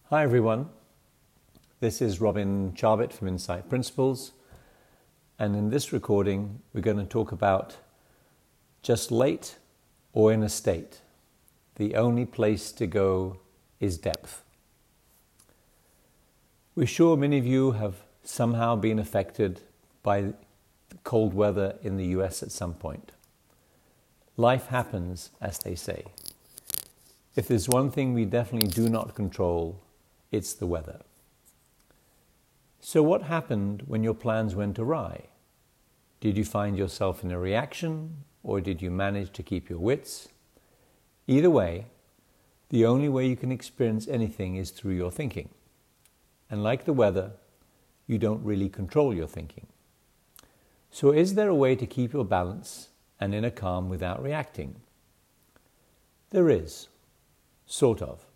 Hi everyone, this is Robin Charbit from Insight Principles, and in this recording we're going to talk about just late or in a state. The only place to go is depth. We're sure many of you have somehow been affected by cold weather in the US at some point. Life happens, as they say. If there's one thing we definitely do not control, it's the weather. So what happened when your plans went awry? Did you find yourself in a reaction, or did you manage to keep your wits? Either way, the only way you can experience anything is through your thinking. And like the weather, you don't really control your thinking. So is there a way to keep your balance and inner calm without reacting? There is, sort of.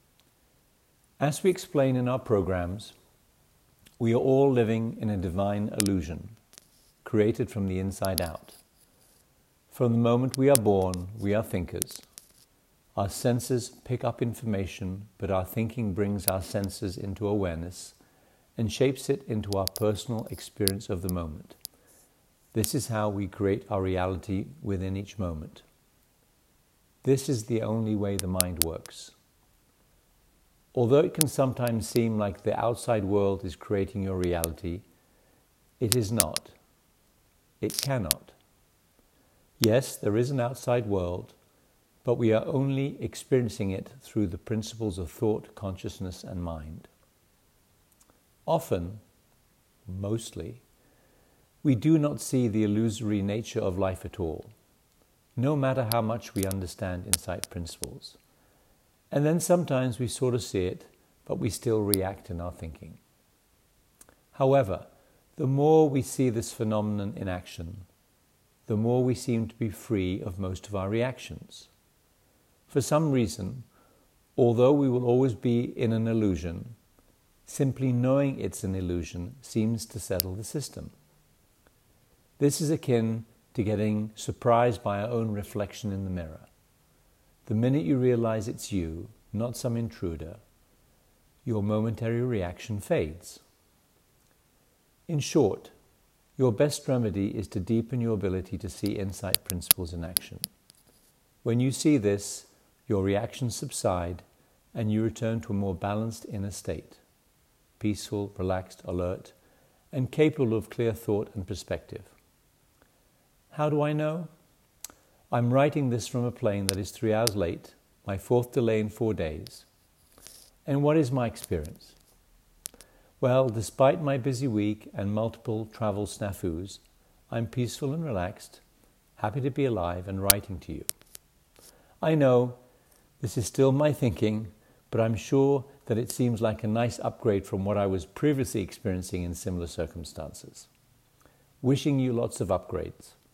As we explain in our programs, we are all living in a divine illusion, created from the inside out. From the moment we are born, we are thinkers. Our senses pick up information, but our thinking brings our senses into awareness and shapes it into our personal experience of the moment. This is how we create our reality within each moment. This is the only way the mind works. Although it can sometimes seem like the outside world is creating your reality, it is not. It cannot. Yes, there is an outside world, but we are only experiencing it through the principles of thought, consciousness, and mind. Often, mostly, we do not see the illusory nature of life at all, no matter how much we understand Insight Principles. And then sometimes we sort of see it, but we still react in our thinking. However, the more we see this phenomenon in action, the more we seem to be free of most of our reactions. For some reason, although we will always be in an illusion, simply knowing it's an illusion seems to settle the system. This is akin to getting surprised by our own reflection in the mirror. The minute you realize it's you, not some intruder, your momentary reaction fades. In short, your best remedy is to deepen your ability to see Insight Principles in action. When you see this, your reactions subside and you return to a more balanced inner state, peaceful, relaxed, alert, and capable of clear thought and perspective. How do I know? I'm writing this from a plane that is 3 hours late, my 4th delay in 4 days. And what is my experience? Well, despite my busy week and multiple travel snafus, I'm peaceful and relaxed, happy to be alive and writing to you. I know this is still my thinking, but I'm sure that it seems like a nice upgrade from what I was previously experiencing in similar circumstances. Wishing you lots of upgrades.